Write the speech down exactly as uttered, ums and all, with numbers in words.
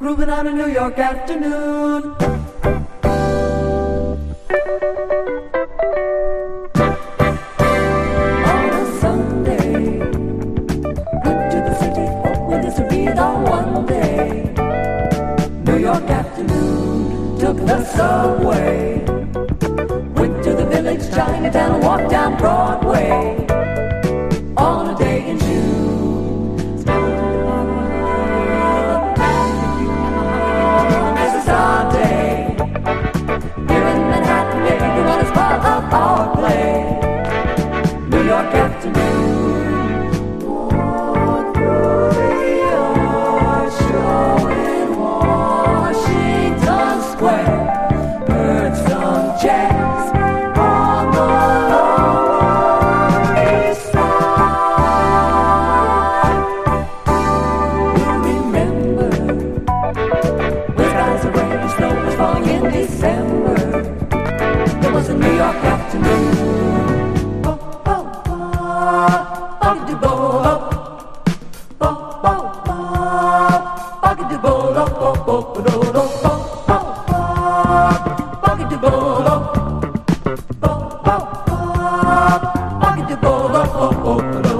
grooving on a New York afternoon. On a Sunday, went to the city, hope with this read on one day. New York afternoon, took the subway, went to the village, Chinatown, walked down Broadway. On a day in June, as a star day, here in Manhattan, everyone is part of our play. New York afternoon, walk through the arch, show in Washington Square, heard some jazz on the Lower East Side. You remember when skies are rainy, snow was falling in December. It was a New York afternoon. Oh, oh, oh, buggy-do-bo, oh, oh, oh, oh, buggy-do-bo, oh, oh, oh, oh, oh, oh, oh, buggy-do-bo, oh, oh, oh, oh, buggy-do-bo, oh, oh, oh, oh.